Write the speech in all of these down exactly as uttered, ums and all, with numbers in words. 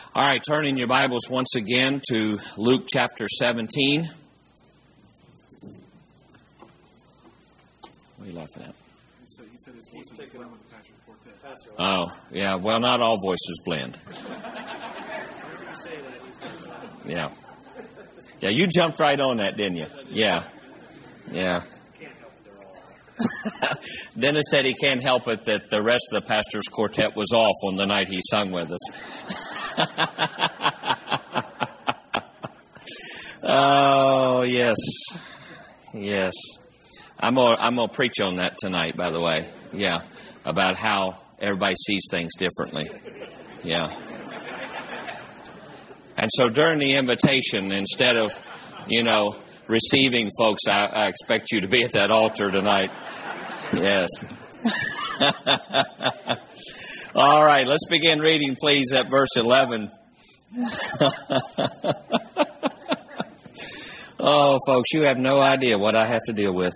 All right, turn in your Bibles once again to Luke chapter seventeen. What are you laughing at? He said, he said his voice was blend with the Passion Quartet. Oh, yeah. Well, not all voices blend. Yeah. Yeah, you jumped right on that, didn't you? Yeah. Yeah. Dennis said he can't help it that the rest of the pastor's quartet was off on the night he sung with us. Oh, yes. Yes. I'm going I'm to preach on that tonight, by the way. Yeah. About how everybody sees things differently. Yeah. And so during the invitation, instead of, you know, receiving folks, I, I expect you to be at that altar tonight. Yes. All right, let's begin reading, please, at verse eleven. Oh, folks, you have no idea what I have to deal with.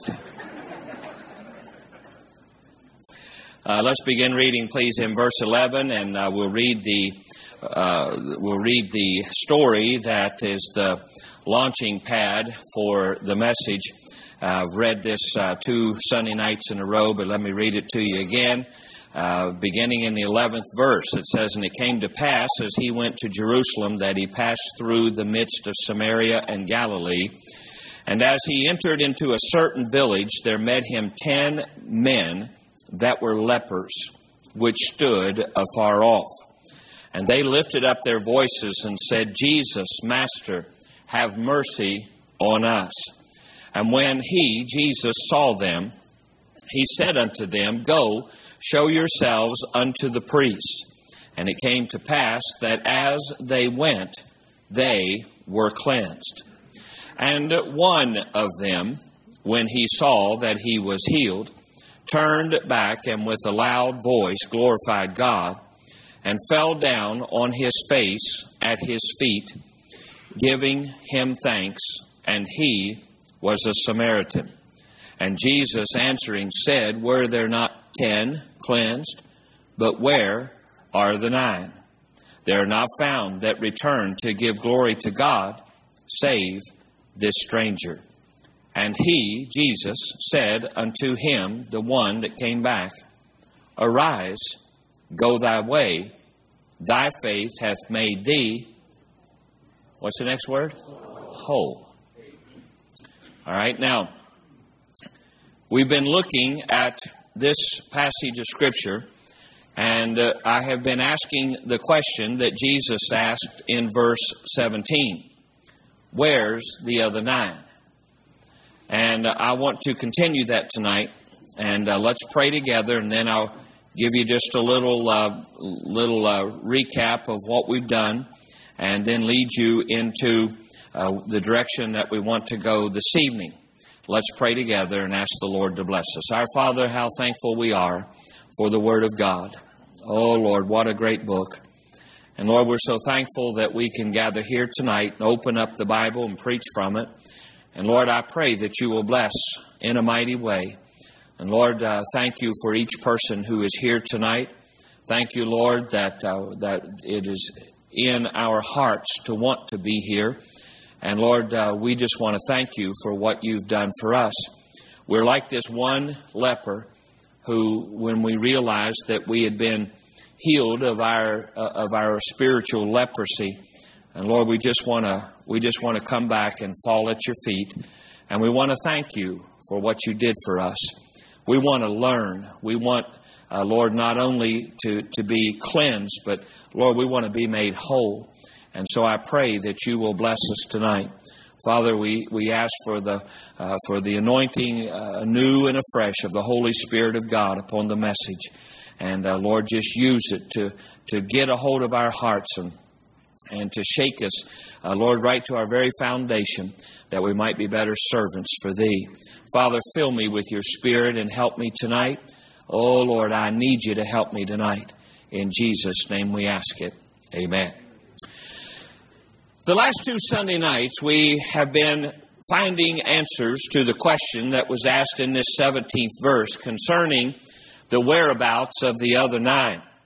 Uh, let's begin reading, please, in verse eleven, and uh, we'll read the uh, we'll read the story that is the launching pad for the message. Uh, I've read this uh, two Sunday nights in a row, but let me read it to you again. Uh, beginning in the eleventh verse, it says, "And it came to pass, as he went to Jerusalem, that he passed through the midst of Samaria and Galilee. And as he entered into a certain village, there met him ten men that were lepers, which stood afar off. And they lifted up their voices and said, Jesus, Master, have mercy on us. And when he, Jesus, saw them, he said unto them, Go, show yourselves unto the priest. And it came to pass that as they went, they were cleansed. And one of them, when he saw that he was healed, turned back and with a loud voice glorified God, and fell down on his face at his feet, giving him thanks, and he was a Samaritan. And Jesus answering said, Were there not ten cleansed? But where are the nine? They are not found that return to give glory to God, save this stranger. And he, Jesus, said unto him, the one that came back, Arise, go thy way, thy faith hath made thee," what's the next word? Whole. All right, now, we've been looking at this passage of Scripture, and uh, I have been asking the question that Jesus asked in verse seventeen. Where's the other nine? And uh, I want to continue that tonight, and uh, let's pray together, and then I'll give you just a little uh, little uh, recap of what we've done, and then lead you into uh, the direction that we want to go this evening. Let's pray together and ask the Lord to bless us. Our Father, how thankful we are for the Word of God. Oh, Lord, what a great book. And Lord, we're so thankful that we can gather here tonight and open up the Bible and preach from it. And Lord, I pray that you will bless in a mighty way. And Lord, uh, thank you for each person who is here tonight. Thank you, Lord, that uh, that it is in our hearts to want to be here. And Lord, uh, we just want to thank you for what you've done for us. We're like this one leper who, when we realized that we had been healed of our uh, of our spiritual leprosy, and Lord, we just want to we just want to come back and fall at your feet, and we want to thank you for what you did for us. We want to learn. We want, uh, Lord, not only to, to be cleansed, but Lord, we want to be made whole. And so I pray that you will bless us tonight. Father, we, we ask for the uh, for the anointing uh, anew and afresh of the Holy Spirit of God upon the message. And uh, Lord, just use it to, to get a hold of our hearts and and to shake us, uh, Lord, right to our very foundation, that we might be better servants for Thee. Father, fill me with your Spirit and help me tonight. Oh, Lord, I need you to help me tonight. In Jesus' name we ask it. Amen. The last two Sunday nights, we have been finding answers to the question that was asked in this seventeenth verse concerning the whereabouts of the other nine.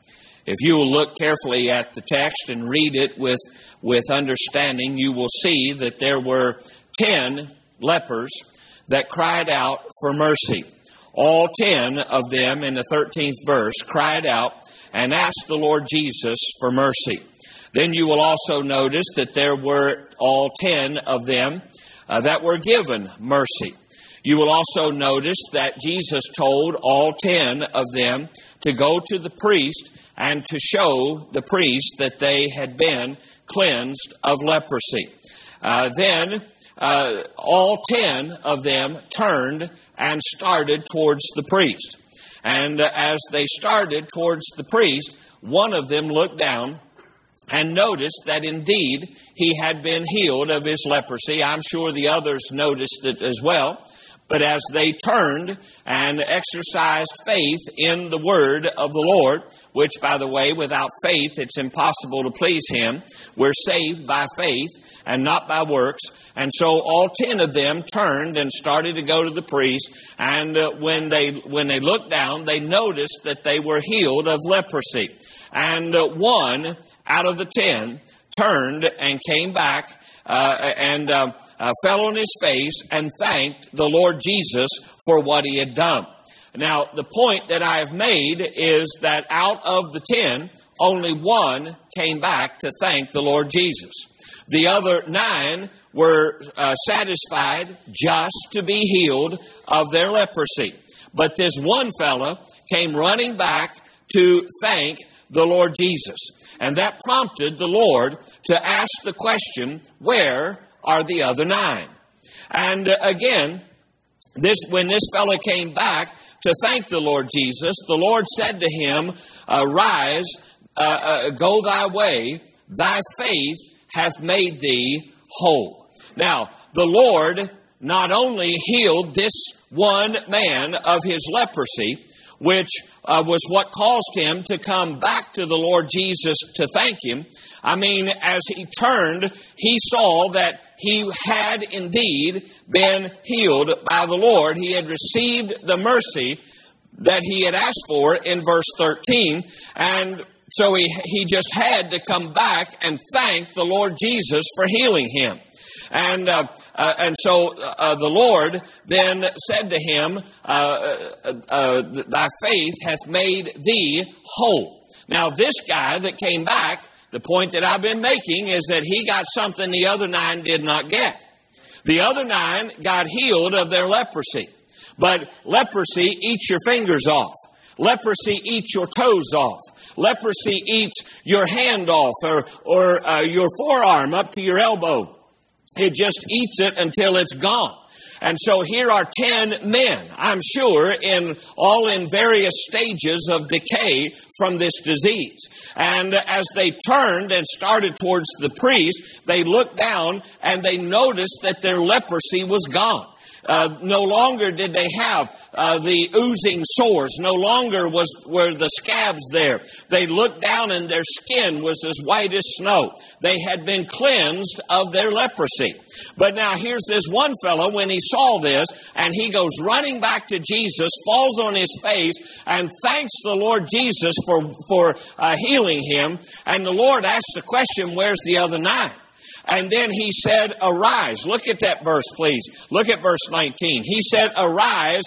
If you will look carefully at the text and read it with, with understanding, you will see that there were ten lepers that cried out for mercy. All ten of them in the thirteenth verse cried out and asked the Lord Jesus for mercy. Then you will also notice that there were all ten of them uh, that were given mercy. You will also notice that Jesus told all ten of them to go to the priest and to show the priest that they had been cleansed of leprosy. Uh, then uh, all ten of them turned and started towards the priest. And uh, as they started towards the priest, one of them looked down and noticed that indeed he had been healed of his leprosy. I'm sure the others noticed it as well. But as they turned and exercised faith in the word of the Lord, which, by the way, without faith, it's impossible to please Him. We're saved by faith and not by works. And so all ten of them turned and started to go to the priest. And uh, when they when they looked down, they noticed that they were healed of leprosy. And uh, one out of the ten turned and came back uh, and uh, uh, fell on his face and thanked the Lord Jesus for what He had done. Now, the point that I have made is that out of the ten, only one came back to thank the Lord Jesus. The other nine were uh, satisfied just to be healed of their leprosy. But this one fellow came running back to thank the Lord Jesus. And that prompted the Lord to ask the question, where are the other nine? And uh, again, this when this fellow came back to thank the Lord Jesus, the Lord said to him, Arise, uh, uh, go thy way, thy faith hath made thee whole. Now, the Lord not only healed this one man of his leprosy, which uh, was what caused him to come back to the Lord Jesus to thank Him. I mean, as he turned, he saw that he had indeed been healed by the Lord. He had received the mercy that he had asked for in verse thirteen. And so he, he just had to come back and thank the Lord Jesus for healing him. And uh, uh, and so uh, the Lord then said to him, uh, uh, uh, Thy faith hath made thee whole. Now this guy that came back, the point that I've been making is that he got something the other nine did not get. The other nine got healed of their leprosy. But leprosy eats your fingers off. Leprosy eats your toes off. Leprosy eats your hand off or, or uh, your forearm up to your elbow. It just eats it until it's gone. And so here are ten men, I'm sure, in all in various stages of decay from this disease. And as they turned and started towards the priest, they looked down and they noticed that their leprosy was gone. Uh, no longer did they have uh, the oozing sores. No longer was were the scabs there. They looked down and their skin was as white as snow. They had been cleansed of their leprosy. But now here's this one fellow, when he saw this, and he goes running back to Jesus, falls on his face, and thanks the Lord Jesus for, for uh, healing him. And the Lord asks the question, where's the other nine? And then he said, arise. Look at that verse, please. Look at verse nineteen. He said, arise,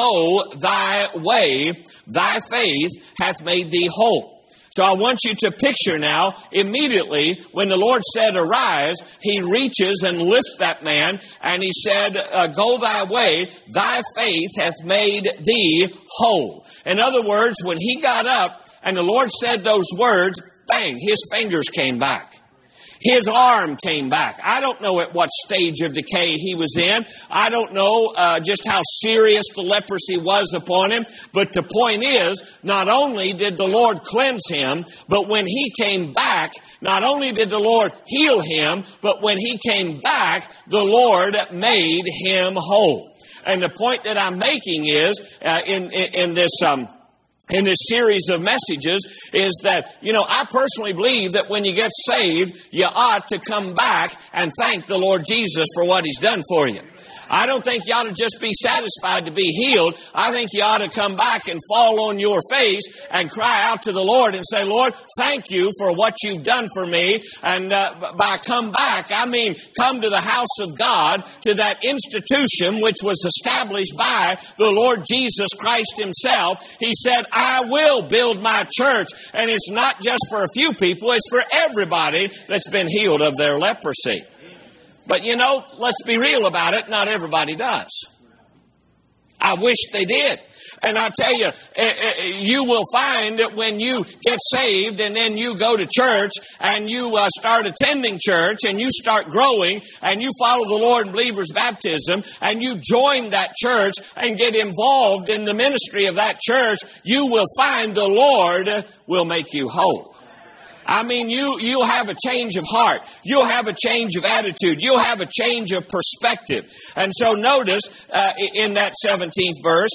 go thy way. Thy faith hath made thee whole. So I want you to picture now, immediately, when the Lord said, arise, He reaches and lifts that man, and He said, uh, go thy way. Thy faith hath made thee whole. In other words, when he got up and the Lord said those words, bang, his fingers came back. His arm came back. I don't know at what stage of decay he was in. I don't know uh, just how serious the leprosy was upon him. But the point is, not only did the Lord cleanse him, but when he came back, not only did the Lord heal him, but when he came back, the Lord made him whole. And the point that I'm making is, uh, in, in, in this... Um, in this series of messages is that, you know, I personally believe that when you get saved, you ought to come back and thank the Lord Jesus for what He's done for you. I don't think you ought to just be satisfied to be healed. I think you ought to come back and fall on your face and cry out to the Lord and say, Lord, thank you for what you've done for me. And uh, by come back, I mean come to the house of God, to that institution which was established by the Lord Jesus Christ himself. He said, I will build my church. And it's not just for a few people, it's for everybody that's been healed of their leprosy. But you know, let's be real about it, not everybody does. I wish they did. And I tell you, you will find that when you get saved and then you go to church and you uh, start attending church and you start growing and you follow the Lord in believer's baptism and you join that church and get involved in the ministry of that church, you will find the Lord will make you whole. I mean, you, you'll have a change of heart. You'll have a change of attitude. You'll have a change of perspective. And so notice uh, in that seventeenth verse,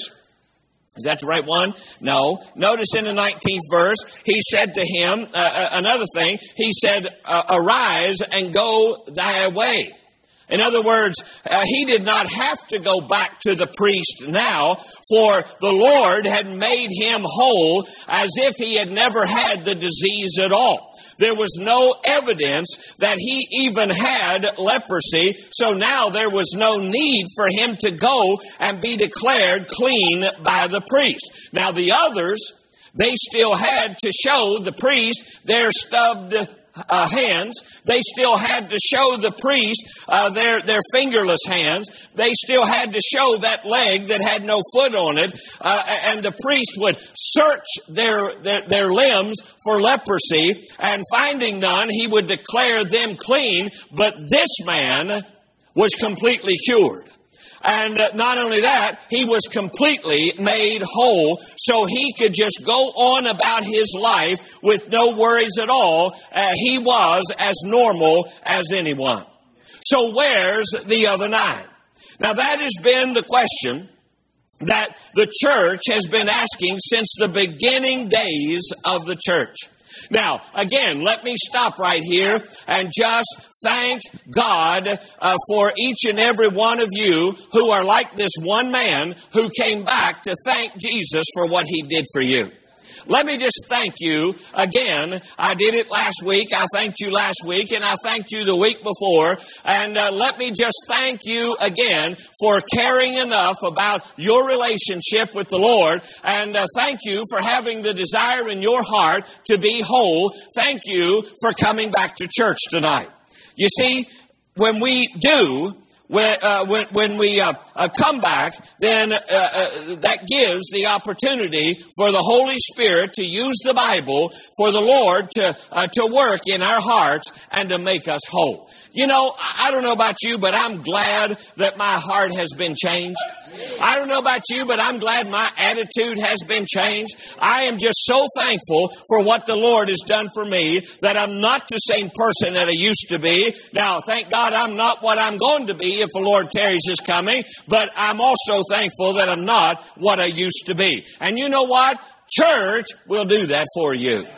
is that the right one? No. Notice in the nineteenth verse, he said to him, uh, another thing, he said, uh, arise and go thy way. In other words, uh, he did not have to go back to the priest now, for the Lord had made him whole as if he had never had the disease at all. There was no evidence that he even had leprosy, so now there was no need for him to go and be declared clean by the priest. Now the others, they still had to show the priest their stubbed Uh, hands. They still had to show the priest uh, their, their fingerless hands. They still had to show that leg that had no foot on it. Uh, and the priest would search their, their, their limbs for leprosy, and finding none, he would declare them clean. But this man was completely cured. And uh, not only that, he was completely made whole, so he could just go on about his life with no worries at all. Uh, he was as normal as anyone. So where's the other nine? Now that has been the question that the church has been asking since the beginning days of the church. Now, again, let me stop right here and just thank God uh, for each and every one of you who are like this one man who came back to thank Jesus for what he did for you. Let me just thank you again. I did it last week. I thanked you last week, and I thanked you the week before. And uh, let me just thank you again for caring enough about your relationship with the Lord. And uh, thank you for having the desire in your heart to be whole. Thank you for coming back to church tonight. You see, when we do, When, uh, when, when we uh, uh, come back, then uh, uh, that gives the opportunity for the Holy Spirit to use the Bible, for the Lord to uh, to work in our hearts and to make us whole. You know, I don't know about you, but I'm glad that my heart has been changed. I don't know about you, but I'm glad my attitude has been changed. I am just so thankful for what the Lord has done for me that I'm not the same person that I used to be. Now, thank God I'm not what I'm going to be if the Lord tarries his coming, but I'm also thankful that I'm not what I used to be. And you know what? Church will do that for you.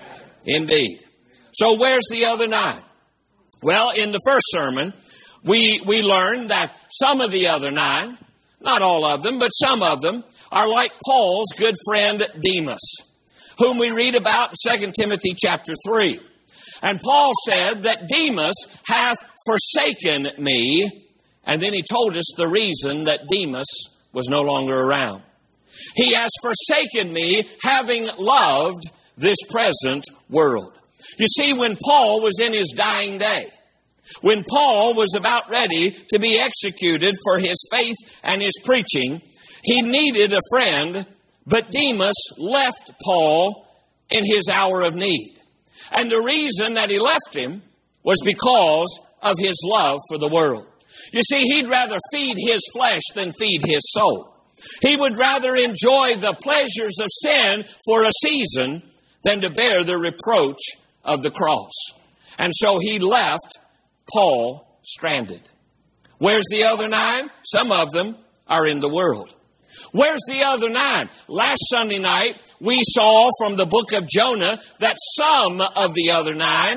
Indeed. So where's the other nine? Well, in the first sermon, we we learned that some of the other nine, not all of them, but some of them, are like Paul's good friend Demas, whom we read about in Second Timothy chapter three. And Paul said that Demas hath forsaken me, and then he told us the reason that Demas was no longer around. He has forsaken me, having loved this present world. You see, when Paul was in his dying day, when Paul was about ready to be executed for his faith and his preaching, he needed a friend, but Demas left Paul in his hour of need. And the reason that he left him was because of his love for the world. You see, he'd rather feed his flesh than feed his soul. He would rather enjoy the pleasures of sin for a season than to bear the reproach of the cross. And so he left Paul stranded. Where's the other nine? Some of them are in the world. Where's the other nine? Last Sunday night, we saw from the book of Jonah that some of the other nine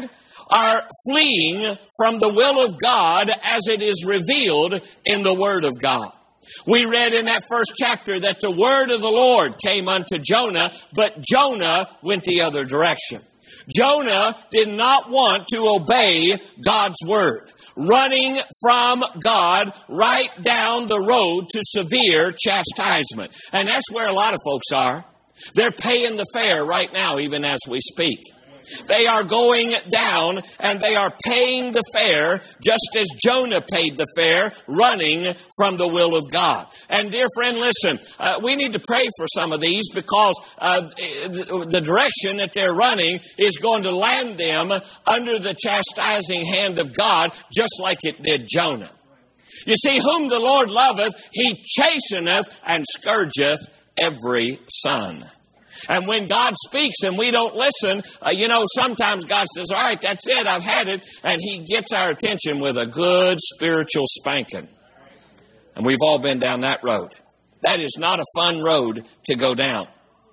are fleeing from the will of God as it is revealed in the Word of God. We read in that first chapter that the word of the Lord came unto Jonah, but Jonah went the other direction. Jonah did not want to obey God's word, running from God right down the road to severe chastisement. And that's where a lot of folks are. They're paying the fare right now, even as we speak. They are going down and they are paying the fare just as Jonah paid the fare, running from the will of God. And dear friend, listen, uh, we need to pray for some of these because uh, the direction that they're running is going to land them under the chastising hand of God, just like it did Jonah. You see, whom the Lord loveth, he chasteneth and scourgeth every son. And when God speaks and we don't listen, uh, you know, sometimes God says, all right, that's it, I've had it. And he gets our attention with a good spiritual spanking. And we've all been down that road. That is not a fun road to go down.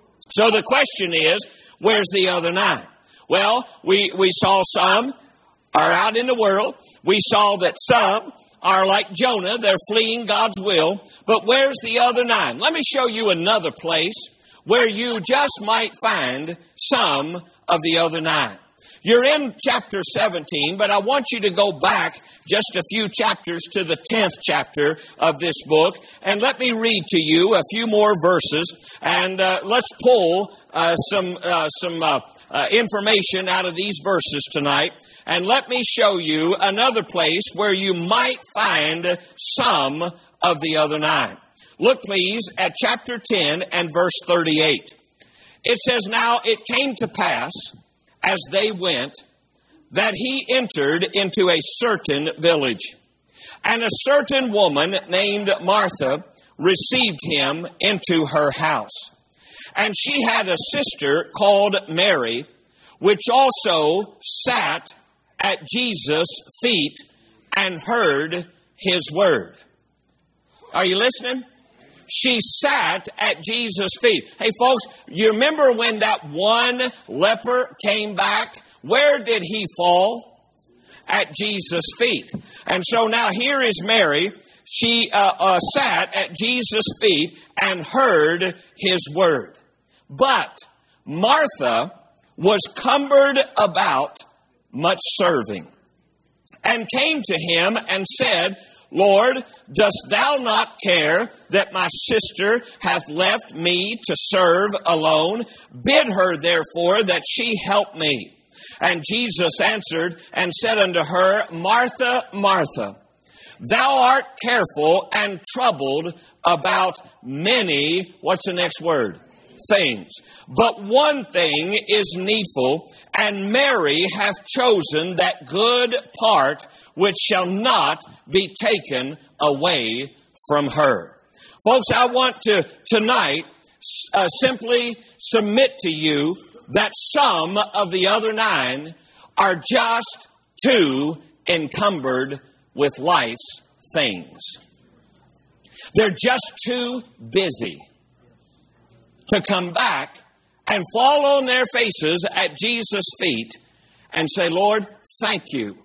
So the question is, where's the other nine? Well, we, we saw some are out in the world. We saw that some are like Jonah. They're fleeing God's will. But where's the other nine? Let me show you another place where you just might find some of the other nine. You're in chapter seventeen, but I want you to go back just a few chapters to the tenth chapter of this book, and let me read to you a few more verses, and uh, let's pull uh, some uh, some uh, uh, information out of these verses tonight, and let me show you another place where you might find some of the other nine. Look, please, at chapter ten and verse thirty-eight. It says, now it came to pass, as they went, that he entered into a certain village. And a certain woman named Martha received him into her house. And she had a sister called Mary, which also sat at Jesus' feet and heard his word. Are you listening? She sat at Jesus' feet. Hey, folks, you remember when that one leper came back? Where did he fall? At Jesus' feet. And so now here is Mary. She uh, uh, sat at Jesus' feet and heard his word. But Martha was cumbered about much serving, and came to him and said, Lord, dost thou not care that my sister hath left me to serve alone? Bid her therefore that she help me. And Jesus answered and said unto her, Martha, Martha, thou art careful and troubled about many, what's the next word? Things. But one thing is needful, and Mary hath chosen that good part which shall not be taken away from her. Folks, I want to tonight uh, simply submit to you that some of the other nine are just too encumbered with life's things. They're just too busy to come back and fall on their faces at Jesus' feet and say, Lord, thank you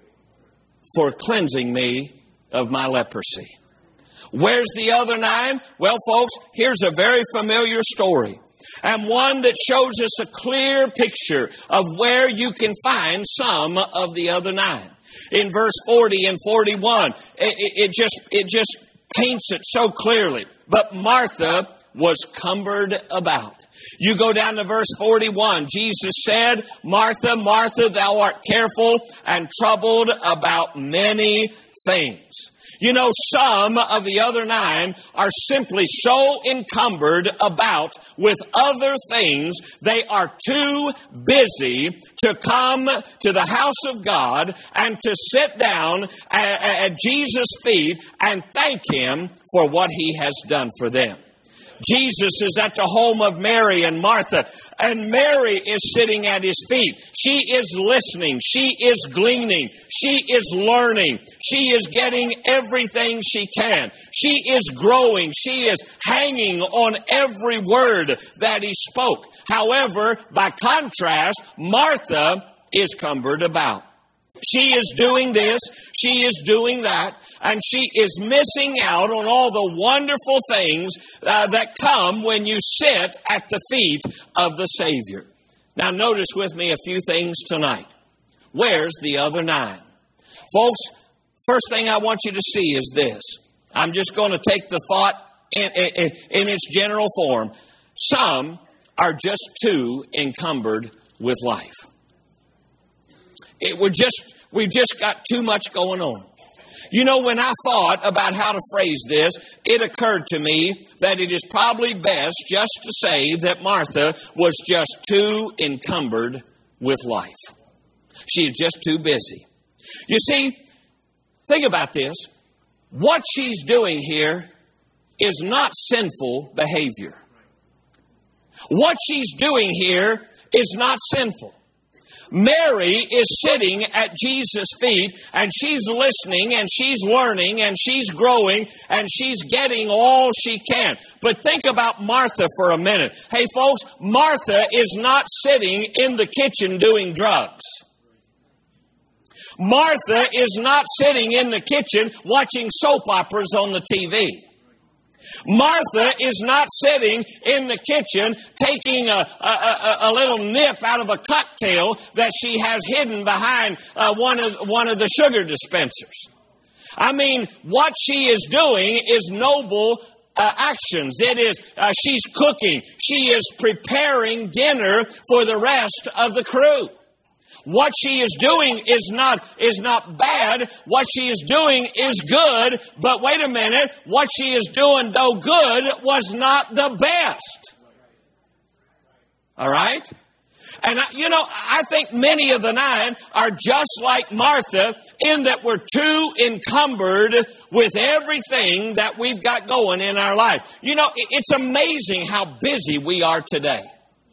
for cleansing me of my leprosy. Where's the other nine? Well, folks, here's a very familiar story, and one that shows us a clear picture of where you can find some of the other nine. In verse forty and forty-one, it, it just it just paints it so clearly. But Martha was cumbered about. You go down to verse forty-one. Jesus said, Martha, Martha, thou art careful and troubled about many things. You know, some of the other nine are simply so encumbered about with other things, they are too busy to come to the house of God and to sit down at, at Jesus' feet and thank Him for what He has done for them. Jesus is at the home of Mary and Martha, and Mary is sitting at His feet. She is listening. She is gleaning. She is learning. She is getting everything she can. She is growing. She is hanging on every word that He spoke. However, by contrast, Martha is cumbered about. She is doing this, she is doing that, and she is missing out on all the wonderful things uh, that come when you sit at the feet of the Savior. Now notice with me a few things tonight. Where's the other nine? Folks, first thing I want you to see is this. I'm just going to take the thought in, in, in its general form. Some are just too encumbered with life. It would just, we've just got too much going on. You know, when I thought about how to phrase this, it occurred to me that it is probably best just to say that Martha was just too encumbered with life. She's just too busy. You see, think about this. What she's doing here is not sinful behavior. What she's doing here is not sinful. Mary is sitting at Jesus' feet, and she's listening, and she's learning, and she's growing, and she's getting all she can. But think about Martha for a minute. Hey, folks, Martha is not sitting in the kitchen doing drugs. Martha is not sitting in the kitchen watching soap operas on the T V. Martha is not sitting in the kitchen taking a, a, a, a little nip out of a cocktail that she has hidden behind uh, one of one of the sugar dispensers. I mean, what she is doing is noble uh, actions. It is uh, she's cooking. She is preparing dinner for the rest of the crew. What she is doing is not, is not bad. What she is doing is good. But wait a minute. What she is doing, though good, was not the best. All right? And, you know, I think many of the nine are just like Martha in that we're too encumbered with everything that we've got going in our life. You know, it's amazing how busy we are today.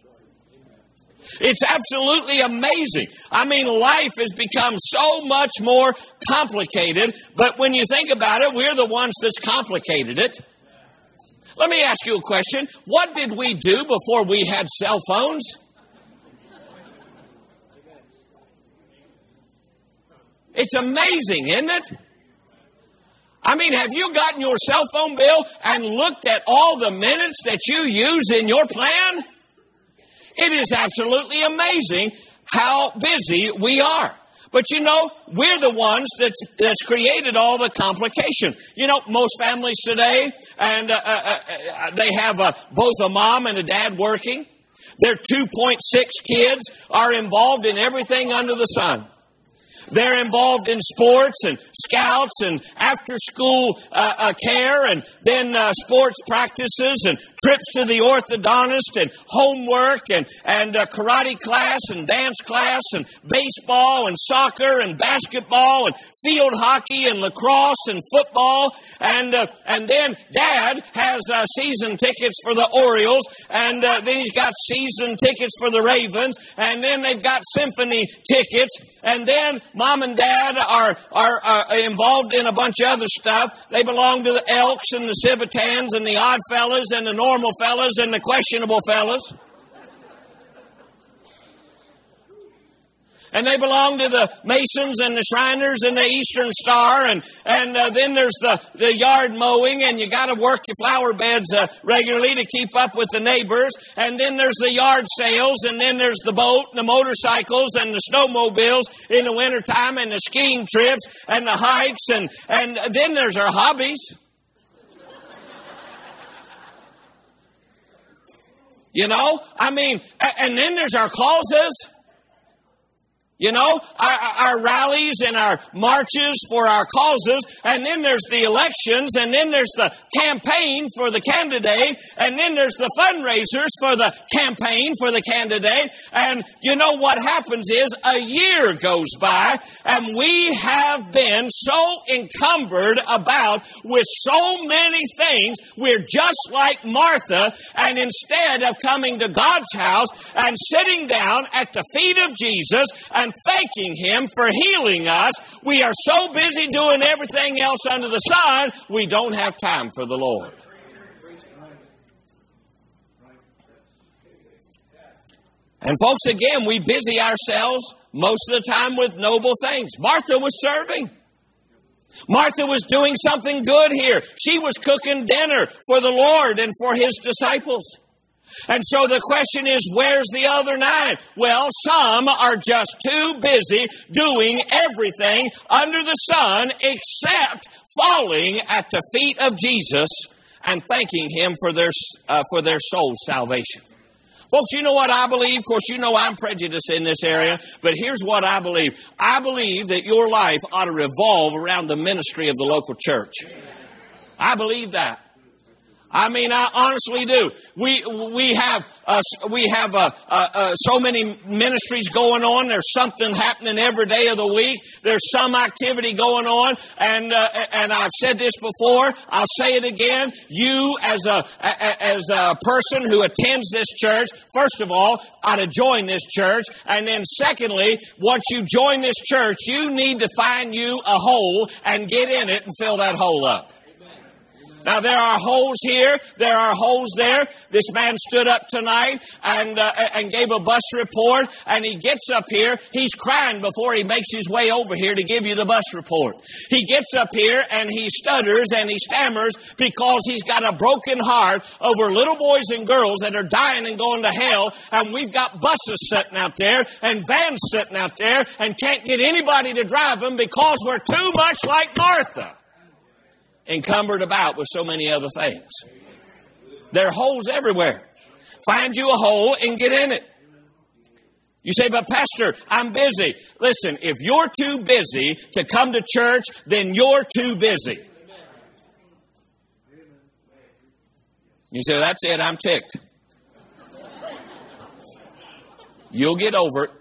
It's absolutely amazing. I mean, life has become so much more complicated, but when you think about it, we're the ones that's complicated it. Let me ask you a question. What did we do before we had cell phones? It's amazing, isn't it? I mean, have you gotten your cell phone bill and looked at all the minutes that you use in your plan? It is absolutely amazing how busy we are. But you know, we're the ones that's, that's created all the complication. You know, most families today, and uh, uh, uh, they have uh, both a mom and a dad working. Their two point six kids are involved in everything under the sun. They're involved in sports and scouts and after-school uh, uh, care and then uh, sports practices and trips to the orthodontist and homework and, and uh, karate class and dance class and baseball and soccer and basketball and field hockey and lacrosse and football. And uh, and then Dad has uh, season tickets for the Orioles, and uh, then he's got season tickets for the Ravens, and then they've got symphony tickets, and then Mom and Dad are, are are involved in a bunch of other stuff. They belong to the Elks and the Civitans and the Odd Fellas and the Normal Fellas and the Questionable Fellas. And they belong to the Masons and the Shriners and the Eastern Star. And, and uh, then there's the, the yard mowing, and you got to work your flower beds uh, regularly to keep up with the neighbors. And then there's the yard sales, and then there's the boat and the motorcycles and the snowmobiles in the wintertime and the skiing trips and the hikes. And, and then there's our hobbies. You know, I mean, and then there's our causes. You know, our, our rallies and our marches for our causes, and then there's the elections, and then there's the campaign for the candidate, and then there's the fundraisers for the campaign for the candidate. And you know what happens is a year goes by, and we have been so encumbered about with so many things, we're just like Martha, and instead of coming to God's house and sitting down at the feet of Jesus and thanking Him for healing us, we are so busy doing everything else under the sun, we don't have time for the Lord. And folks, again, we busy ourselves most of the time with noble things. Martha was serving. Martha was doing something good here. She was cooking dinner for the Lord and for His disciples. And so the question is, where's the other nine? Well, some are just too busy doing everything under the sun except falling at the feet of Jesus and thanking Him for their uh, for their soul's salvation. Folks, you know what I believe? Of course, you know I'm prejudiced in this area, but here's what I believe. I believe that your life ought to revolve around the ministry of the local church. I believe that. I mean, I honestly do. We we have uh, we have uh, uh, uh, so many ministries going on. There's something happening every day of the week. There's some activity going on, and uh, and I've said this before. I'll say it again. You, as a as a person who attends this church, first of all, ought to join this church, and then secondly, once you join this church, you need to find you a hole and get in it and fill that hole up. Now, there are holes here. There are holes there. This man stood up tonight and uh, and gave a bus report, and he gets up here. He's crying before he makes his way over here to give you the bus report. He gets up here, and he stutters and he stammers because he's got a broken heart over little boys and girls that are dying and going to hell, and we've got buses sitting out there and vans sitting out there and can't get anybody to drive them because we're too much like Martha, encumbered about with so many other things. There are holes everywhere. Find you a hole and get in it. You say, but Pastor, I'm busy. Listen, if you're too busy to come to church, then you're too busy. You say, that's it, I'm ticked. You'll get over it.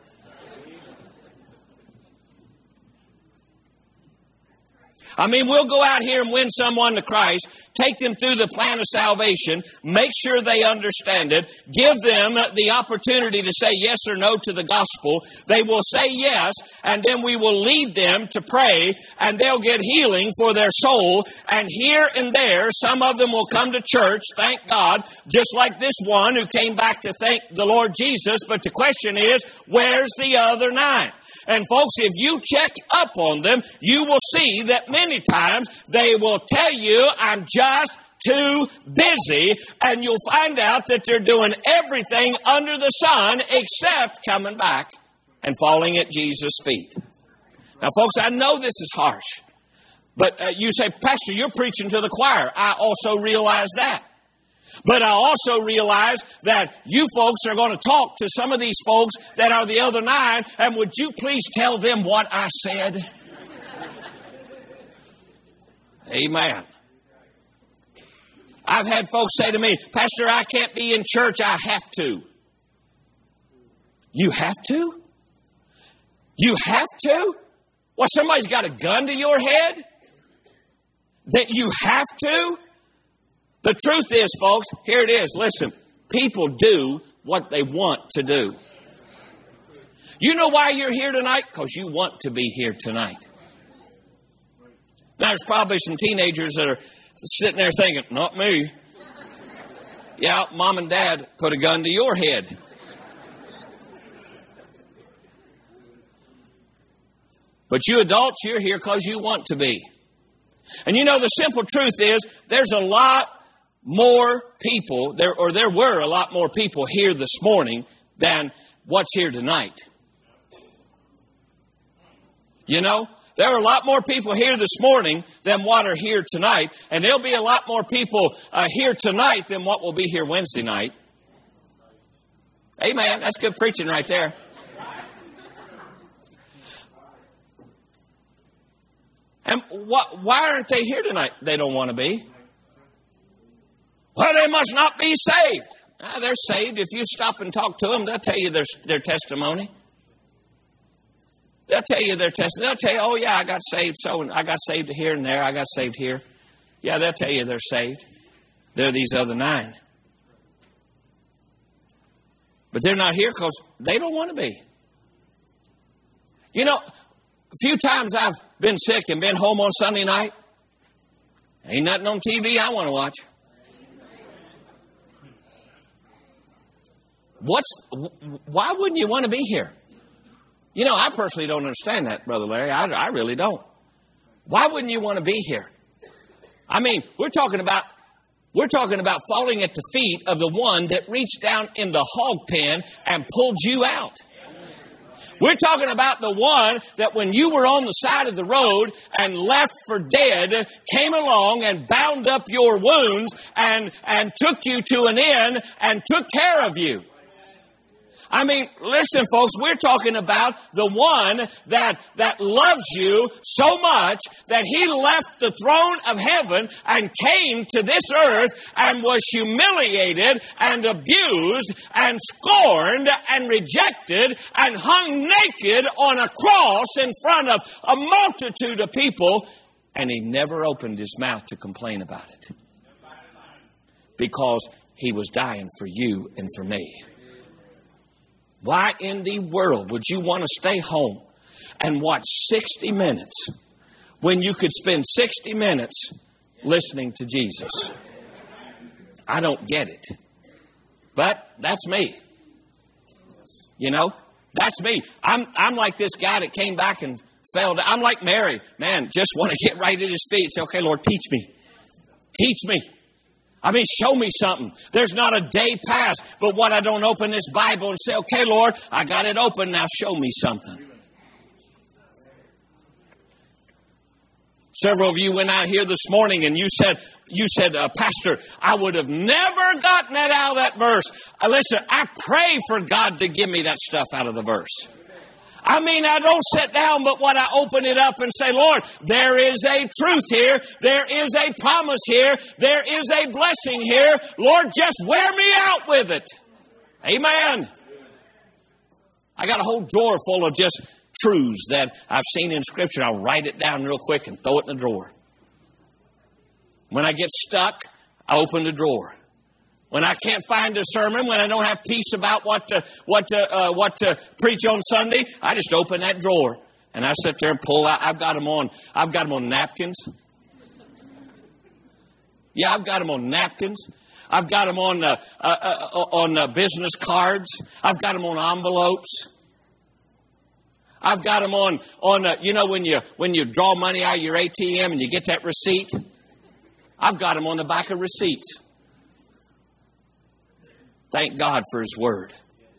I mean, we'll go out here and win someone to Christ, take them through the plan of salvation, make sure they understand it, give them the opportunity to say yes or no to the gospel. They will say yes, and then we will lead them to pray, and they'll get healing for their soul. And here and there, some of them will come to church, thank God, just like this one who came back to thank the Lord Jesus. But the question is, where's the other nine? And folks, if you check up on them, you will see that many times they will tell you, I'm just too busy. And you'll find out that they're doing everything under the sun except coming back and falling at Jesus' feet. Now, folks, I know this is harsh. But uh, you say, Pastor, you're preaching to the choir. I also realize that. But I also realize that you folks are going to talk to some of these folks that are the other nine, and would you please tell them what I said? Amen. I've had folks say to me, Pastor, I can't be in church, I have to. You have to? You have to? Well, somebody's got a gun to your head? That you have to? The truth is, folks, here it is. Listen, people do what they want to do. You know why you're here tonight? Because you want to be here tonight. Now, there's probably some teenagers that are sitting there thinking, not me. Yeah, mom and dad put a gun to your head. But you adults, you're here because you want to be. And you know, the simple truth is, there's a lot more people, there or there were a lot more people here this morning than what's here tonight. You know, there are a lot more people here this morning than what are here tonight, and there'll be a lot more people uh, here tonight than what will be here Wednesday night. Amen. That's good preaching right there. And what, why aren't they here tonight? They don't want to be. Well, they must not be saved. Ah, they're saved. If you stop and talk to them, they'll tell you their, their testimony. They'll tell you their testimony. They'll tell you, oh, yeah, I got saved. So I got saved here and there. I got saved here. Yeah, they'll tell you they're saved. They're these other nine. But they're not here because they don't want to be. You know, a few times I've been sick and been home on Sunday night. Ain't nothing on T V I want to watch. What's, why wouldn't you want to be here? You know, I personally don't understand that, Brother Larry. I, I really don't. Why wouldn't you want to be here? I mean, we're talking about we're talking about falling at the feet of the one that reached down in the hog pen and pulled you out. We're talking about the one that when you were on the side of the road and left for dead, came along and bound up your wounds and, and took you to an inn and took care of you. I mean, listen, folks, we're talking about the one that, that loves you so much that He left the throne of heaven and came to this earth and was humiliated and abused and scorned and rejected and hung naked on a cross in front of a multitude of people. And He never opened His mouth to complain about it. Because He was dying for you and for me. Why in the world would you want to stay home and watch sixty minutes when you could spend sixty minutes listening to Jesus? I don't get it. But that's me. You know, that's me. I'm I'm like this guy that came back and fell down. I'm like Mary. Man, just want to get right at His feet. Say, okay, Lord, teach me. Teach me. I mean, show me something. There's not a day past, but what I don't open this Bible and say, okay, Lord, I got it open. Now show me something. Several of you went out here this morning and you said, you said, uh, Pastor, I would have never gotten that out of that verse. Uh, listen, I pray for God to give me that stuff out of the verse. I mean, I don't sit down, but when I open it up and say, Lord, there is a truth here. There is a promise here. There is a blessing here. Lord, just wear me out with it. Amen. I got a whole drawer full of just truths that I've seen in Scripture. I'll write it down real quick and throw it in the drawer. When I get stuck, I open the drawer. When I can't find a sermon, when I don't have peace about what to, what to, uh, what to preach on Sunday, I just open that drawer and I sit there and pull out. I've got them on. I've got them on napkins. Yeah, I've got them on napkins. I've got them on uh, uh, uh, on uh, business cards. I've got them on envelopes. I've got them on on uh, you know when you when you draw money out of your A T M and you get that receipt. I've got them on the back of receipts. Thank God for His Word.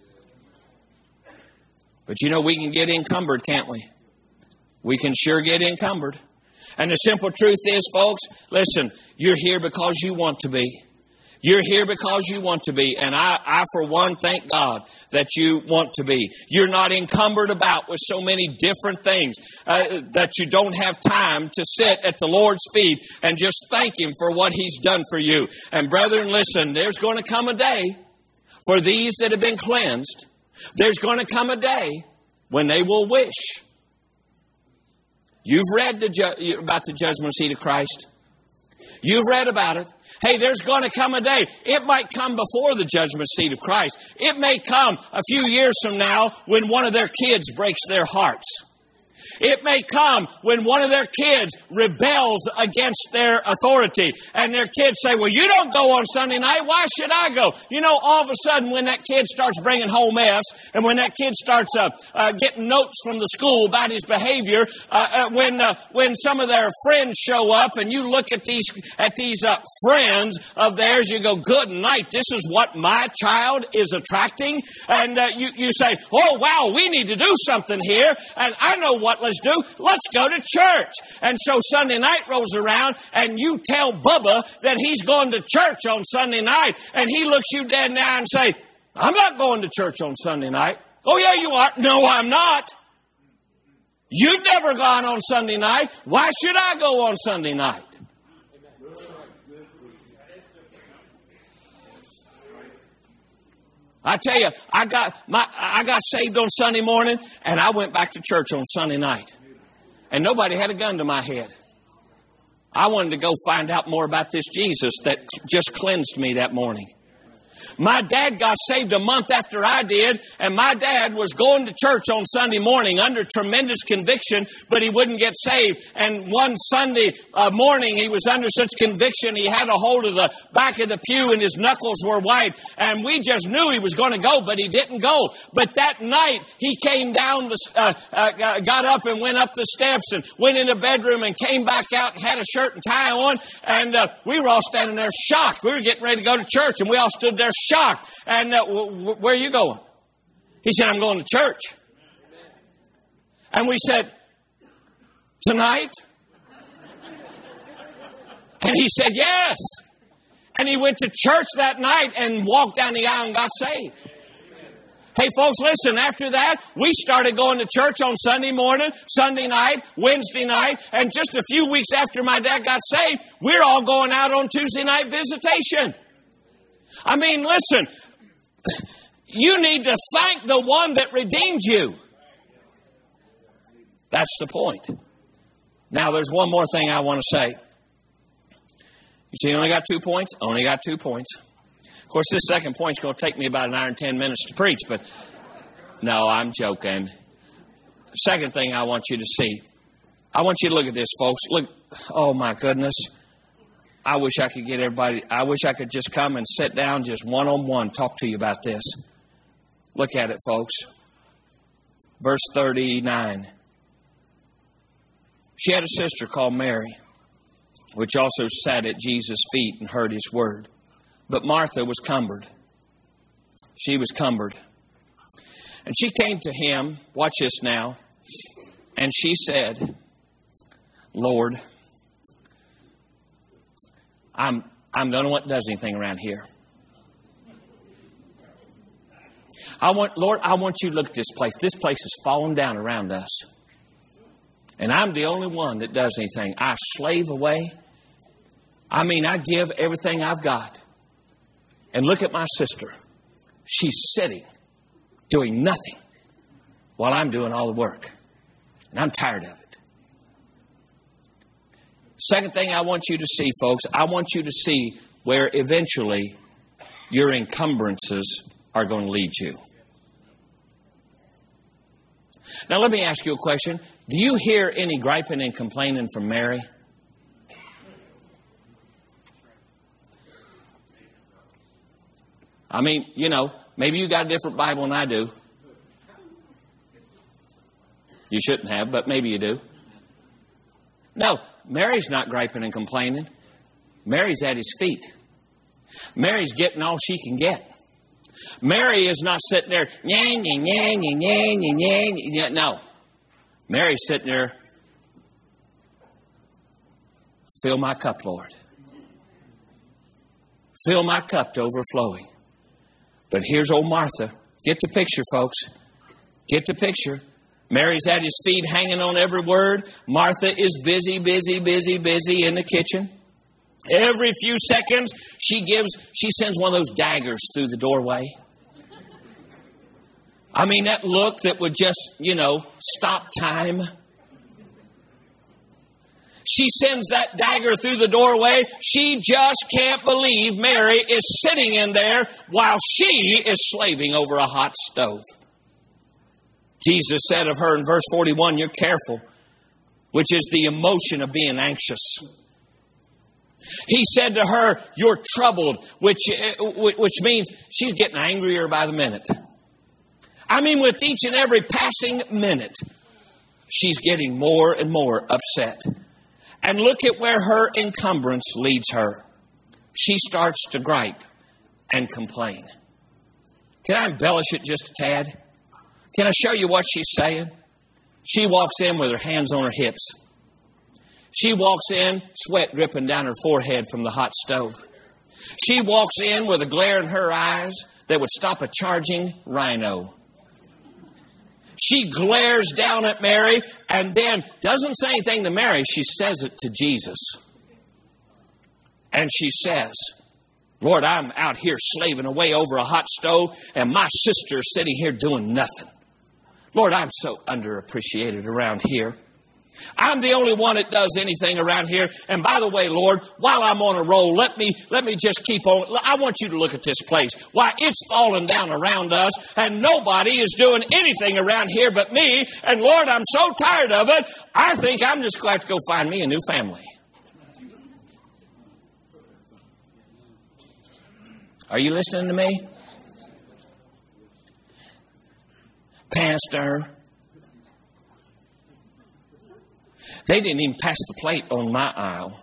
But you know, we can get encumbered, can't we? We can sure get encumbered. And the simple truth is, folks, listen, you're here because you want to be. You're here because you want to be. And I, I, for one, thank God that you want to be. You're not encumbered about with so many different things uh, that you don't have time to sit at the Lord's feet and just thank Him for what He's done for you. And brethren, listen, there's going to come a day for these that have been cleansed. There's going to come a day when they will wish. You've read the ju- about the judgment seat of Christ. You've read about it. Hey, there's going to come a day. It might come before the judgment seat of Christ. It may come a few years from now when one of their kids breaks their hearts. It may come when one of their kids rebels against their authority. And their kids say, well, you don't go on Sunday night. Why should I go? You know, all of a sudden when that kid starts bringing home F's and when that kid starts uh, uh, getting notes from the school about his behavior, uh, uh, when uh, when some of their friends show up and you look at these at these uh, friends of theirs, you go, good night, this is what my child is attracting. And uh, you, you say, oh, wow, we need to do something here. And I know what let's do. Let's go to church. And so Sunday night rolls around and you tell Bubba that he's going to church on Sunday night. And he looks you dead in the eye and say, I'm not going to church on Sunday night. Oh, yeah, you are. No, I'm not. You've never gone on Sunday night. Why should I go on Sunday night? I tell you, I got my I got saved on Sunday morning, and I went back to church on Sunday night. And nobody had a gun to my head. I wanted to go find out more about this Jesus that just cleansed me that morning. My dad got saved a month after I did, and my dad was going to church on Sunday morning under tremendous conviction, but he wouldn't get saved. And one Sunday uh, morning, he was under such conviction, he had a hold of the back of the pew and his knuckles were white. And we just knew he was going to go, but he didn't go. But that night, he came down, the, uh, uh, got up and went up the steps and went in the bedroom and came back out and had a shirt and tie on. And uh, we were all standing there shocked. We were getting ready to go to church, and we all stood there shocked. And uh, w- w- where are you going? He said, I'm going to church. And we said, tonight? And he said, yes. And he went to church that night and walked down the aisle and got saved. Hey, folks, listen, after that, we started going to church on Sunday morning, Sunday night, Wednesday night, and just a few weeks after my dad got saved, we're all going out on Tuesday night visitation. I mean, listen, you need to thank the one that redeemed you. That's the point. Now, there's one more thing I want to say. You see, I only got two points? Only got two points. Of course, this second point's going to take me about an hour and ten minutes to preach, but no, I'm joking. Second thing I want you to see. I want you to look at this, folks. Look, oh my goodness. I wish I could get everybody, I wish I could just come and sit down just one-on-one, talk to you about this. Look at it, folks. Verse thirty-nine. She had a sister called Mary, which also sat at Jesus' feet and heard his word. But Martha was cumbered. She was cumbered. And she came to him, watch this now, and she said, Lord, I'm I'm the only one that does anything around here. I want, Lord, I want you to look at this place. This place is falling down around us. And I'm the only one that does anything. I slave away. I mean, I give everything I've got. And look at my sister. She's sitting, doing nothing, while I'm doing all the work. And I'm tired of it. Second thing I want you to see, folks, I want you to see where eventually your encumbrances are going to lead you. Now, let me ask you a question. Do you hear any griping and complaining from Mary? I mean, you know, maybe you got a different Bible than I do. You shouldn't have, but maybe you do. No, Mary's not griping and complaining. Mary's at his feet. Mary's getting all she can get. Mary is not sitting there, yang, yang, yang, yang, yang, yang, yang. No. Mary's sitting there, fill my cup, Lord. Fill my cup to overflowing. But here's old Martha. Get the picture, folks. Get the picture. Mary's at his feet hanging on every word. Martha is busy, busy, busy, busy in the kitchen. Every few seconds, she gives, she sends one of those daggers through the doorway. I mean, that look that would just, you know, stop time. She sends that dagger through the doorway. She just can't believe Mary is sitting in there while she is slaving over a hot stove. Jesus said of her in verse forty-one, you're careful, which is the emotion of being anxious. He said to her, you're troubled, which, which means she's getting angrier by the minute. I mean, with each and every passing minute, she's getting more and more upset. And look at where her encumbrance leads her. She starts to gripe and complain. Can I embellish it just a tad? Can I show you what she's saying? She walks in with her hands on her hips. She walks in, sweat dripping down her forehead from the hot stove. She walks in with a glare in her eyes that would stop a charging rhino. She glares down at Mary and then doesn't say anything to Mary. She says it to Jesus. And she says, Lord, I'm out here slaving away over a hot stove and my sister's sitting here doing nothing. Lord, I'm so underappreciated around here. I'm the only one that does anything around here. And by the way, Lord, while I'm on a roll, let me let me just keep on. I want you to look at this place. Why, it's falling down around us, and nobody is doing anything around here but me. And Lord, I'm so tired of it. I think I'm just going to have to go find me a new family. Are you listening to me? Pastor, they didn't even pass the plate on my aisle.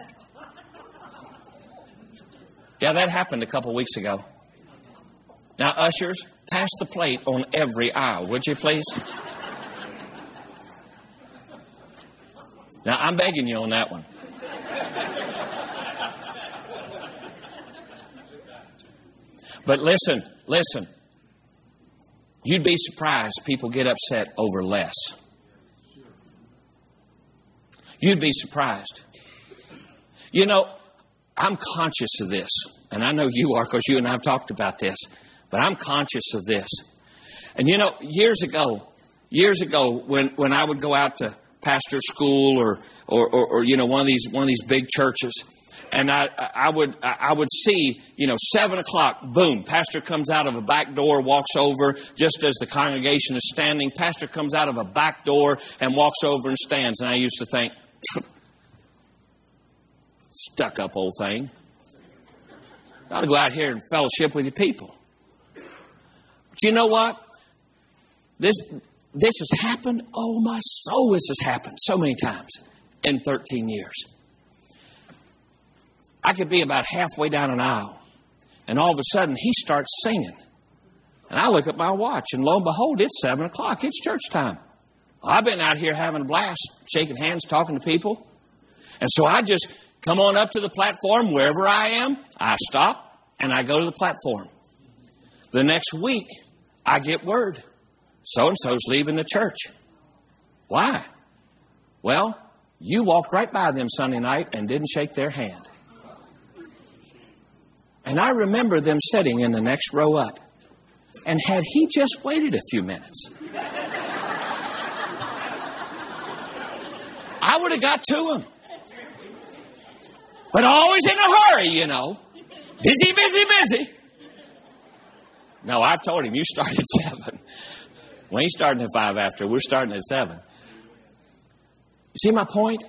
Yeah, that happened a couple weeks ago. Now, ushers, pass the plate on every aisle, would you please? Now, I'm begging you on that one. But listen, listen. You'd be surprised people get upset over less. You'd be surprised. You know, I'm conscious of this. And I know you are, because you and I have talked about this. But I'm conscious of this. And you know, years ago, years ago, when, when I would go out to pastor school or, or, or, or, you know, one of these, one of these big churches, and I, I would, I would see, you know, seven o'clock, boom, pastor comes out of a back door, walks over just as the congregation is standing. Pastor comes out of a back door and walks over and stands. And I used to think, stuck up old thing. Got to go out here and fellowship with your people. But you know what? This, this has happened. Oh, my soul, this has happened so many times in thirteen years. I could be about halfway down an aisle, and all of a sudden he starts singing. And I look at my watch, and lo and behold, it's seven o'clock. It's church time. Well, I've been out here having a blast, shaking hands, talking to people. And so I just come on up to the platform wherever I am. I stop, and I go to the platform. The next week, I get word. So-and-so's leaving the church. Why? Well, you walked right by them Sunday night and didn't shake their hand. And I remember them sitting in the next row up. And had he just waited a few minutes, I would have got to him. But always in a hurry, you know. Busy, busy, busy. No, I've told him, you start at seven. We ain't starting at five after. We're starting at seven. You see my point?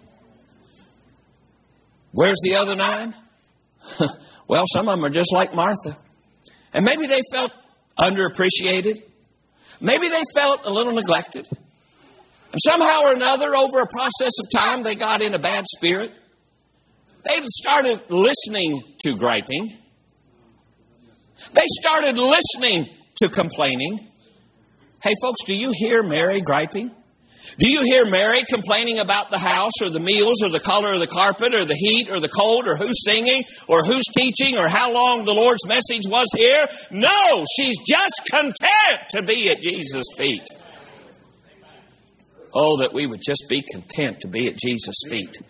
Where's the other nine? Well, some of them are just like Martha. And maybe they felt underappreciated. Maybe they felt a little neglected. And somehow or another, over a process of time, they got in a bad spirit. They started listening to griping. They started listening to complaining. Hey, folks, do you hear Mary griping? Do you hear Mary complaining about the house or the meals or the color of the carpet or the heat or the cold or who's singing or who's teaching or how long the Lord's message was here? No, she's just content to be at Jesus' feet. Oh, that we would just be content to be at Jesus' feet.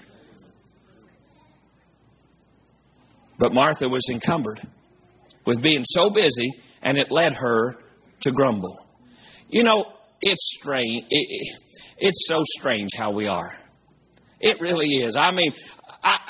But Martha was encumbered with being so busy, and it led her to grumble. You know, it's strange. It, it, it's so strange how we are. It really is. I mean, I,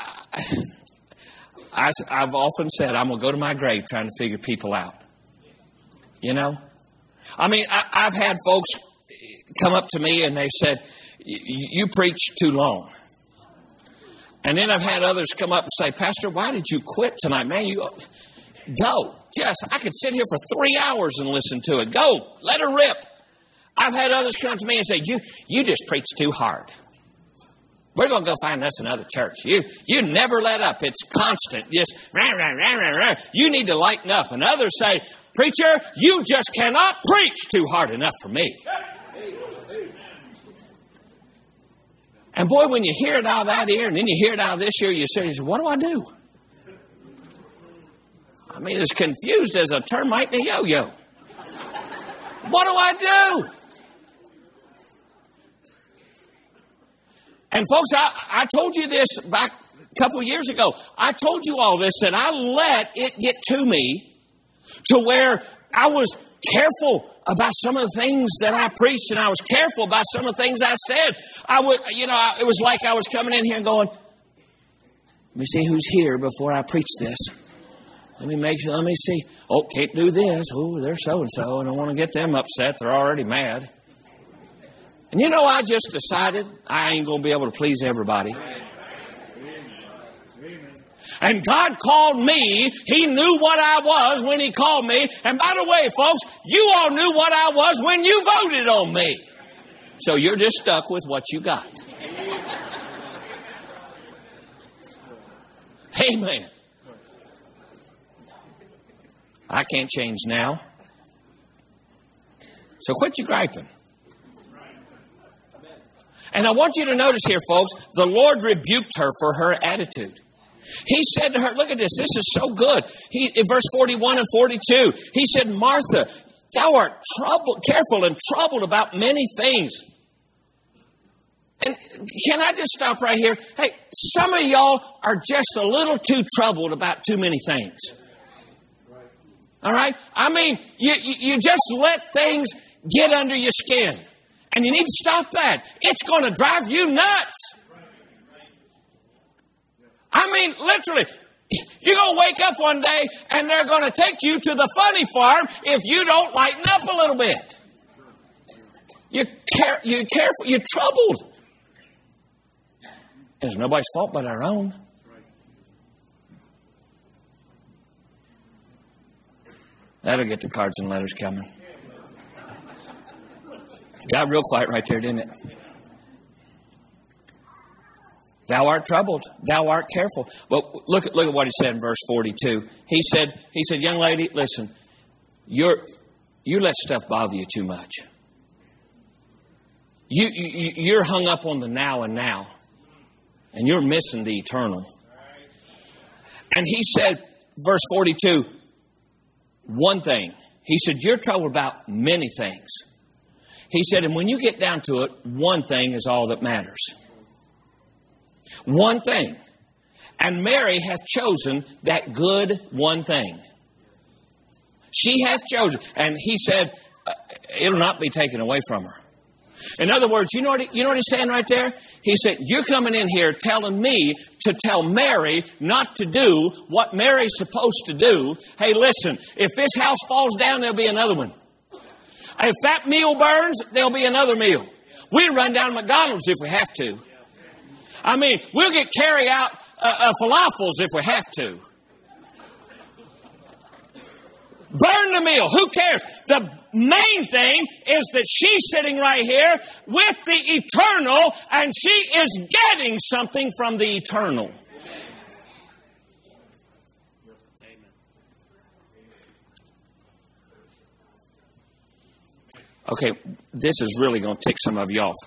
I, I've often said I'm going to go to my grave trying to figure people out. You know? I mean, I, I've had folks come up to me and they've said, you preach too long. And then I've had others come up and say, Pastor, why did you quit tonight? Man, you go. Just, I could sit here for three hours and listen to it. Go. Let her rip. I've had others come to me and say, you, you just preach too hard. We're going to go find us another church. You, you never let up. It's constant. Just rah, rah, rah, rah, rah. You need to lighten up. And others say, preacher, you just cannot preach too hard enough for me. And boy, when you hear it out of that ear and then you hear it out of this ear, you say, what do I do? I mean, as confused as a termite in a yo-yo. What do I do? And folks, I, I told you this back a couple of years ago. I told you all this, and I let it get to me to where I was careful about some of the things that I preached, and I was careful about some of the things I said. I would, you know, it was like I was coming in here and going, let me see who's here before I preach this. Let me make sure, let me see. Oh, can't do this. Oh, they're so-and-so. I don't want to get them upset. They're already mad. And you know, I just decided I ain't going to be able to please everybody. And God called me. He knew what I was when He called me. And by the way, folks, you all knew what I was when you voted on me. So you're just stuck with what you got. Amen. I can't change now. So quit your griping. And I want you to notice here, folks, the Lord rebuked her for her attitude. He said to her, look at this, this is so good. He, in verse forty-one and forty-two, He said, Martha, thou art troubled, careful and troubled about many things. And can I just stop right here? Hey, some of y'all are just a little too troubled about too many things. All right? I mean, you, you, you just let things get under your skin. And you need to stop that. It's going to drive you nuts. I mean, literally, you're going to wake up one day and they're going to take you to the funny farm if you don't lighten up a little bit. You're, care, you're careful. You're troubled. It's nobody's fault but our own. That'll get the cards and letters coming. Got real quiet right there, didn't it? Thou art troubled. Thou art careful. Well, look at look at what he said in verse forty-two. He said, he said, young lady, listen, you're you let stuff bother you too much. You, you you're hung up on the now and now, and you're missing the eternal. And he said, verse forty-two, one thing. He said, you're troubled about many things. He said, and when you get down to it, one thing is all that matters. One thing. And Mary hath chosen that good one thing. She hath chosen. And he said, uh, it'll not be taken away from her. In other words, you know what he, you know what he's saying right there? He said, you're coming in here telling me to tell Mary not to do what Mary's supposed to do. Hey, listen, if this house falls down, there'll be another one. If that meal burns, there'll be another meal. We run down McDonald's if we have to. I mean, we'll get carry out uh, uh, falafels if we have to. Burn the meal. Who cares? The main thing is that she's sitting right here with the eternal, and she is getting something from the eternal. Okay, this is really going to tick some of you off.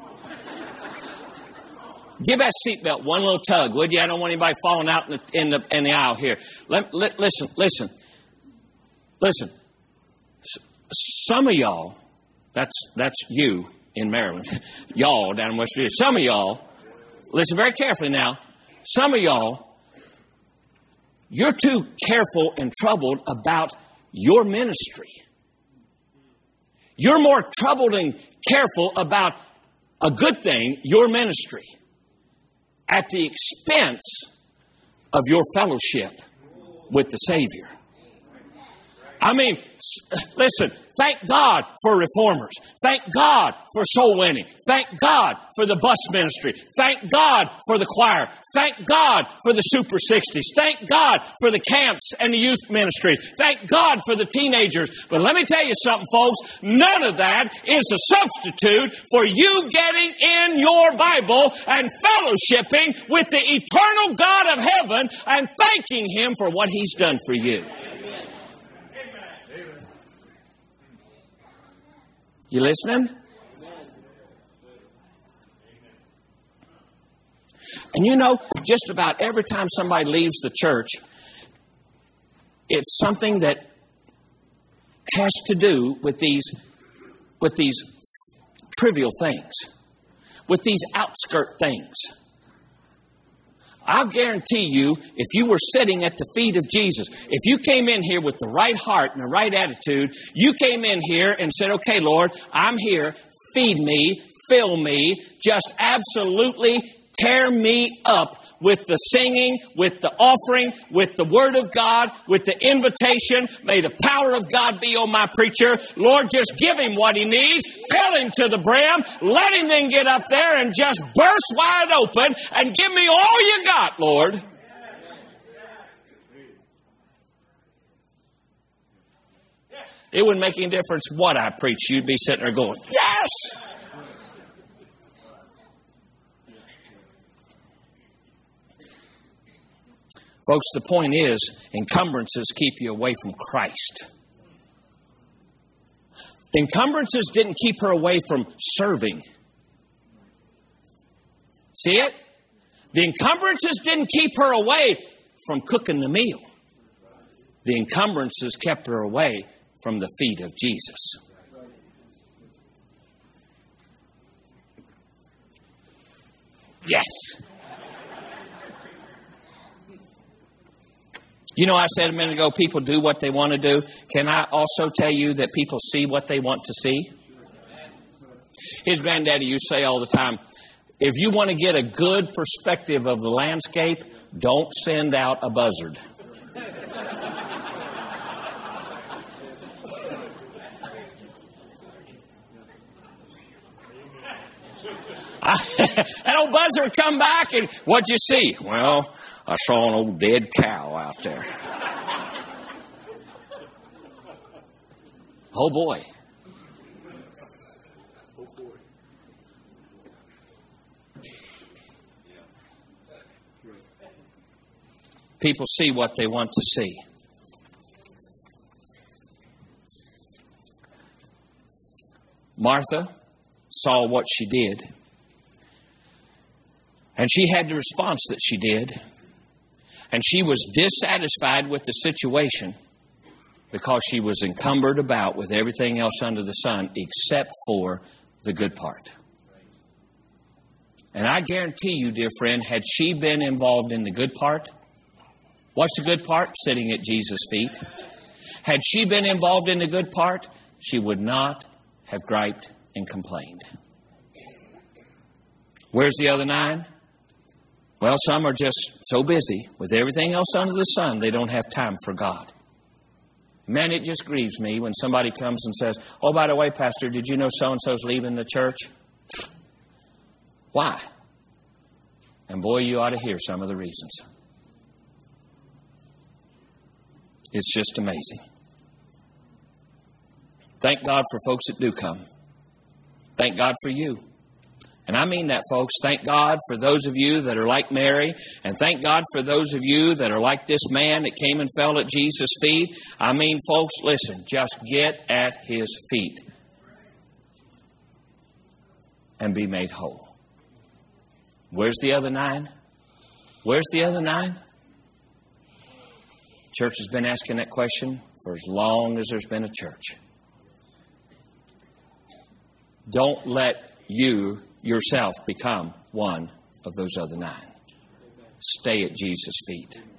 Give that seatbelt one little tug, would you? I don't want anybody falling out in the in the, in the aisle here. Let, let, listen, listen, listen. S- some of y'all, that's that's you in Maryland, y'all down in West Virginia. Some of y'all, listen very carefully now. Some of y'all, you're too careful and troubled about your ministry. You're more troubled and careful about a good thing, your ministry, at the expense of your fellowship with the Savior. I mean, listen, thank God for reformers. Thank God for soul winning. Thank God for the bus ministry. Thank God for the choir. Thank God for the Super sixties. Thank God for the camps and the youth ministries. Thank God for the teenagers. But let me tell you something, folks. None of that is a substitute for you getting in your Bible and fellowshipping with the eternal God of heaven and thanking Him for what He's done for you. You listening? And you know, just about every time somebody leaves the church, it's something that has to do with these, with these trivial things, with these outskirt things. I'll guarantee you, if you were sitting at the feet of Jesus, if you came in here with the right heart and the right attitude, you came in here and said, okay, Lord, I'm here. Feed me, fill me, just absolutely tear me up with the singing, with the offering, with the Word of God, with the invitation. May the power of God be on my preacher. Lord, just give him what he needs. Fill him to the brim. Let him then get up there and just burst wide open and give me all you got, Lord. It wouldn't make any difference what I preach. You'd be sitting there going, yes! Folks, the point is, encumbrances keep you away from Christ. Encumbrances didn't keep her away from serving. See it? The encumbrances didn't keep her away from cooking the meal. The encumbrances kept her away from the feet of Jesus. Yes. You know, I said a minute ago, people do what they want to do. Can I also tell you that people see what they want to see? His granddaddy used to say all the time, if you want to get a good perspective of the landscape, don't send out a buzzard. That old buzzard would come back and what'd you see? Well, I saw an old dead cow out there. Oh boy. People see what they want to see. Martha saw what she did. And she had the response that she did. And she was dissatisfied with the situation because she was encumbered about with everything else under the sun except for the good part. And I guarantee you, dear friend, had she been involved in the good part, what's the good part? Sitting at Jesus' feet. Had she been involved in the good part, she would not have griped and complained. Where's the other nine? Well, some are just so busy with everything else under the sun, they don't have time for God. Man, it just grieves me when somebody comes and says, oh, by the way, Pastor, did you know so-and-so's leaving the church? Why? And boy, you ought to hear some of the reasons. It's just amazing. Thank God for folks that do come. Thank God for you. And I mean that, folks. Thank God for those of you that are like Mary. And thank God for those of you that are like this man that came and fell at Jesus' feet. I mean, folks, listen. Just get at his feet and be made whole. Where's the other nine? Where's the other nine? Church has been asking that question for as long as there's been a church. Don't let you yourself become one of those other nine. Stay at Jesus' feet.